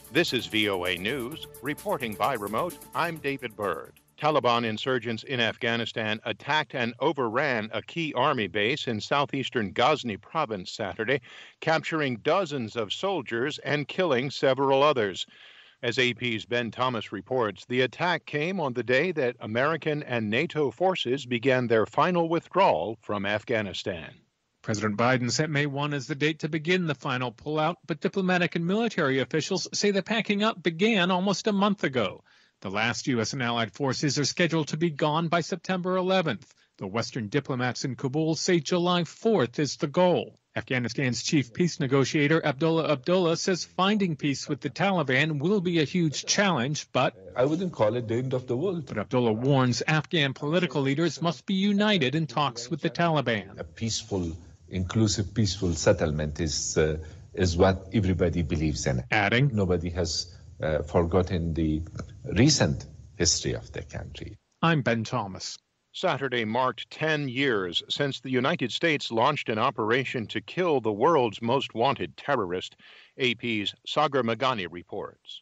This is VOA News. Reporting by remote, I'm David Byrd. Taliban insurgents in Afghanistan attacked and overran a key army base in southeastern Ghazni province Saturday, capturing dozens of soldiers and killing several others. As AP's Ben Thomas reports, the attack came on the day that American and NATO forces began their final withdrawal from Afghanistan. President Biden set May 1 as the date to begin the final pullout, but diplomatic and military officials say the packing up began almost a month ago. The last U.S. and allied forces are scheduled to be gone by September 11th. The Western diplomats in Kabul say July 4th is the goal. Afghanistan's chief peace negotiator Abdullah Abdullah says finding peace with the Taliban will be a huge challenge, but I wouldn't call it the end of the world. But Abdullah warns Afghan political leaders must be united in talks with the Taliban. A peaceful, inclusive, peaceful settlement is what everybody believes in. Adding, nobody has forgotten the recent history of the country. I'm Ben Thomas. Saturday marked 10 years since the United States launched an operation to kill the world's most wanted terrorist. AP's Sagar Meghani reports.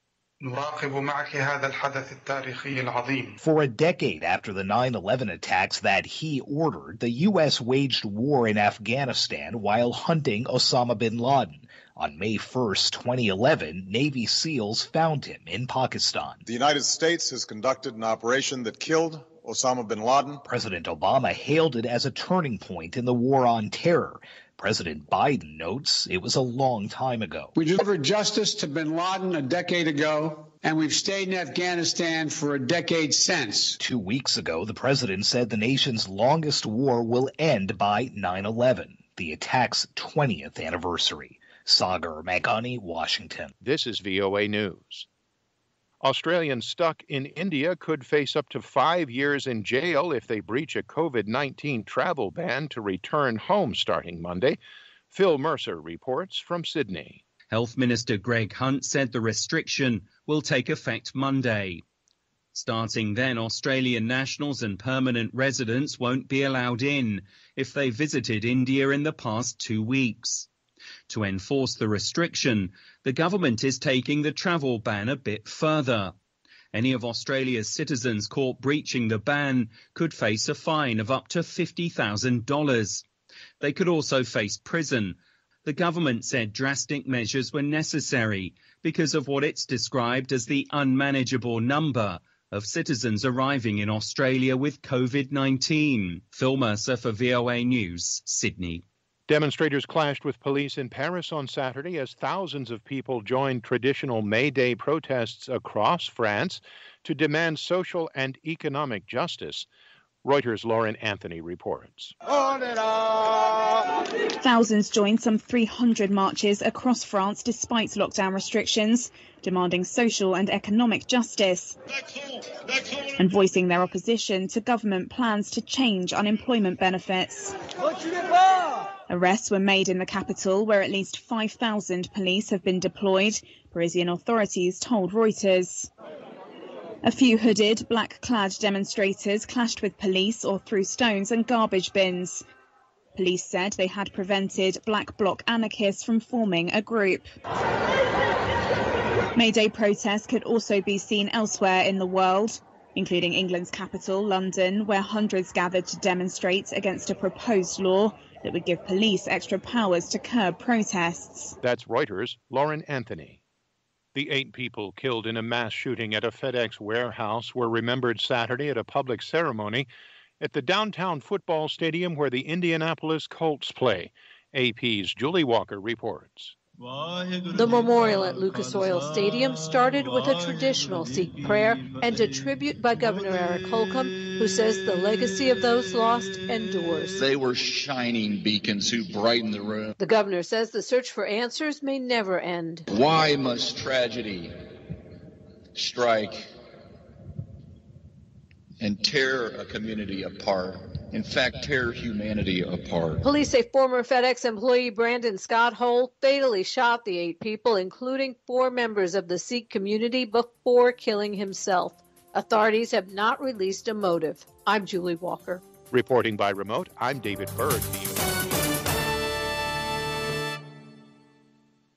For a decade after the 9/11 attacks that he ordered, the U.S. waged war in Afghanistan while hunting Osama bin Laden. On May 1st, 2011, Navy SEALs found him in Pakistan. The United States has conducted an operation that killed Osama bin Laden. President Obama hailed it as a turning point in the war on terror. President Biden notes it was a long time ago. We delivered justice to bin Laden a decade ago, and we've stayed in Afghanistan for a decade since. 2 weeks ago, the president said the nation's longest war will end by 9/11, the attack's 20th anniversary. Sagar Meghani, Washington. This is VOA News. Australians stuck in India could face up to 5 years in jail if they breach a COVID-19 travel ban to return home starting Monday. Phil Mercer reports from Sydney. Health Minister Greg Hunt said the restriction will take effect Monday. Starting then, Australian nationals and permanent residents won't be allowed in if they visited India in the past 2 weeks. To enforce the restriction, the government is taking the travel ban a bit further. Any of Australia's citizens caught breaching the ban could face a fine of up to $50,000. They could also face prison. The government said drastic measures were necessary because of what it's described as the unmanageable number of citizens arriving in Australia with COVID-19. Phil Mercer for VOA News, Sydney. Demonstrators clashed with police in Paris on Saturday as thousands of people joined traditional May Day protests across France to demand social and economic justice. Reuters' Lauren Anthony reports. Thousands joined some 300 marches across France despite lockdown restrictions, demanding social and economic justice and voicing their opposition to government plans to change unemployment benefits. Arrests were made in the capital, where at least 5,000 police have been deployed, Parisian authorities told Reuters. A few hooded, black-clad demonstrators clashed with police or threw stones and garbage bins. Police said they had prevented Black Bloc anarchists from forming a group. May Day protests could also be seen elsewhere in the world, including England's capital, London, where hundreds gathered to demonstrate against a proposed law that would give police extra powers to curb protests. That's Reuters' Lauren Anthony. The 8 people killed in a mass shooting at a FedEx warehouse were remembered Saturday at a public ceremony at the downtown football stadium where the Indianapolis Colts play. AP's Julie Walker reports. The memorial at Lucas Oil Stadium started with a traditional Sikh prayer and a tribute by Governor Eric Holcomb, who says the legacy of those lost endures. They were shining beacons who brightened the room. The governor says the search for answers may never end. Why must tragedy strike and tear a community apart? In fact, tear humanity apart. Police say former FedEx employee Brandon Scott Hole fatally shot the 8 people, including 4 members of the Sikh community, before killing himself. Authorities have not released a motive. I'm Julie Walker. Reporting by remote, I'm David Byrd.